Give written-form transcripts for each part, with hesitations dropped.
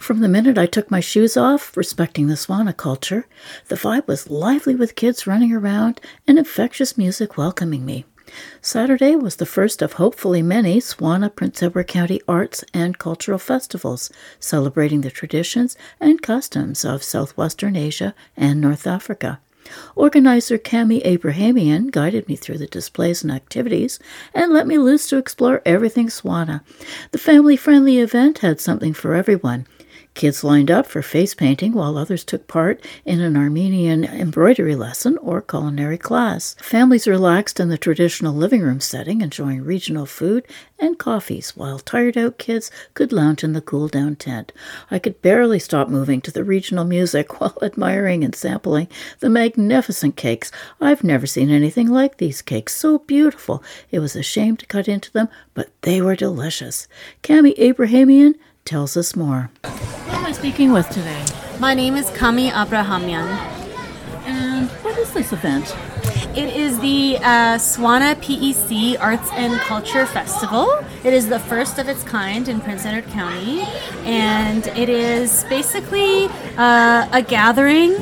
From the minute I took my shoes off, respecting the Swana culture, the vibe was lively with kids running around and infectious music welcoming me. Saturday was the first of hopefully many Swana Prince Edward County arts and cultural festivals, celebrating the traditions and customs of Southwestern Asia and North Africa. Organizer Cami Abrahamian guided me through the displays and activities and let me loose to explore everything Swana. The family-friendly event had something for everyone. Kids lined up for face painting while others took part in an Armenian embroidery lesson or culinary class. Families relaxed in the traditional living room setting, enjoying regional food and coffees, while tired-out kids could lounge in the cool-down tent. I could barely stop moving to the regional music while admiring and sampling the magnificent cakes. I've never seen anything like these cakes, so beautiful. It was a shame to cut into them, but they were delicious. Cami Abrahamian tells us more. Who am I speaking with today? My name is Cami Abrahamian. And what is this event? It is the Swana PEC Arts and Culture Festival. It is the first of its kind in Prince Edward County, and it is basically a gathering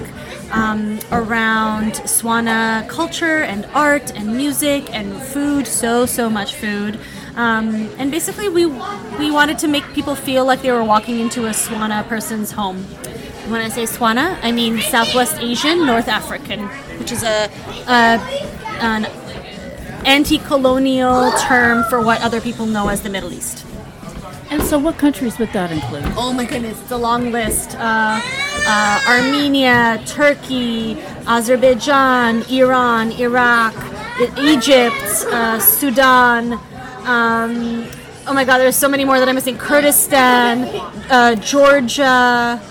around Swana culture and art and music and food, so much food. And basically we wanted to make people feel like they were walking into a Swana person's home. When I say Swana, I mean Southwest Asian, North African, which is an anti-colonial term for what other people know as the Middle East. And so what countries would that include? Oh my goodness, it's a long list. Armenia, Turkey, Azerbaijan, Iran, Iraq, Egypt, Sudan. Oh my God, there's so many more that I'm missing. Kurdistan, Georgia,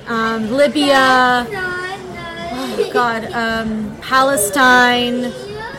Libya, oh God, Palestine,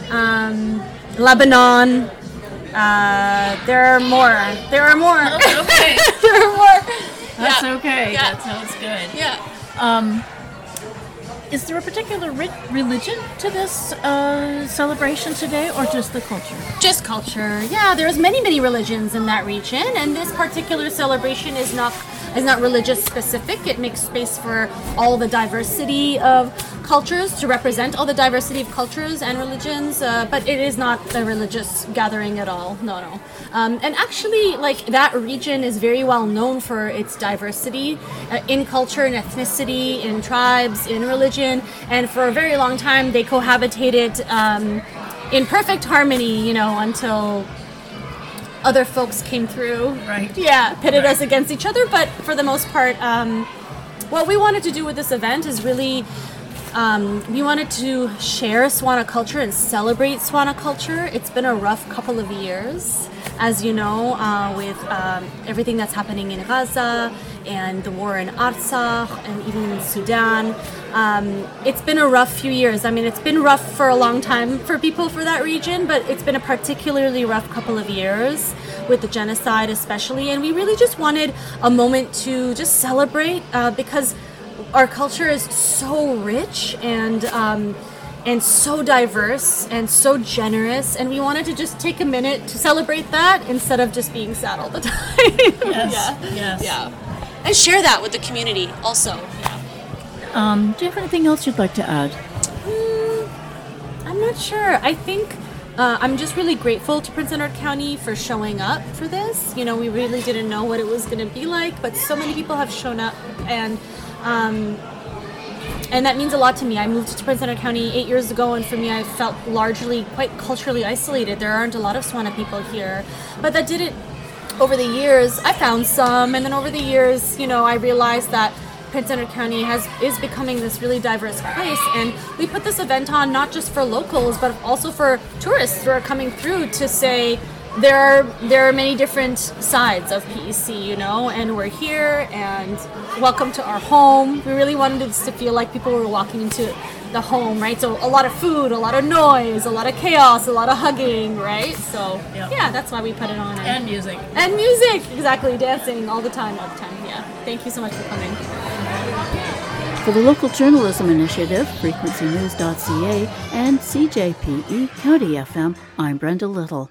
Lebanon. There are more. That's okay. There are more. That's okay. Yeah. That sounds good. Yeah. Is there a particular religion to this celebration today, or just the culture? Just culture. Yeah, there's many religions in that region, and this particular celebration is not religious specific. It makes space for all the diversity of cultures, to represent all the diversity of cultures and religions, but it is not a religious gathering at all. No. And actually, like, that region is very well known for its diversity in culture and ethnicity, in tribes, in religion, and for a very long time they cohabitated in perfect harmony, until other folks came through. Right. Yeah, pitted us against each other, but for the most part, what we wanted to do with this event is really we wanted to share Swana culture and celebrate Swana culture. It's been a rough couple of years, as you know, with everything that's happening in Gaza and the war in Artsakh and even in Sudan. It's been a rough few years. I mean, it's been rough for a long time for people for that region, but it's been a particularly rough couple of years with the genocide especially. And we really just wanted a moment to just celebrate because our culture is so rich and so diverse and so generous, and we wanted to just take a minute to celebrate that instead of just being sad all the time. Yes. Yeah. And share that with the community also. Do you have anything else you'd like to add? I'm not sure. I think I'm just really grateful to Prince Edward County for showing up for this. We really didn't know what it was going to be like, but so many people have shown up, and that means a lot to me. I moved to Prince Edward County 8 years ago, and for me, I felt largely quite culturally isolated. There aren't a lot of Swana people here, but that didn't. Over the years, I found some, and then over the years, I realized that Prince Edward County is becoming this really diverse place, and we put this event on not just for locals, but also for tourists who are coming through to say, there are many different sides of PEC, and we're here, and welcome to our home. We really wanted it to feel like people were walking into the home, right? So a lot of food, a lot of noise, a lot of chaos, a lot of hugging, right? So yeah, that's why we put it on. And music. And music, exactly, dancing all the time, yeah. Thank you so much for coming. For the Local Journalism Initiative, frequencynews.ca, and CJPE County FM, I'm Brenda Little.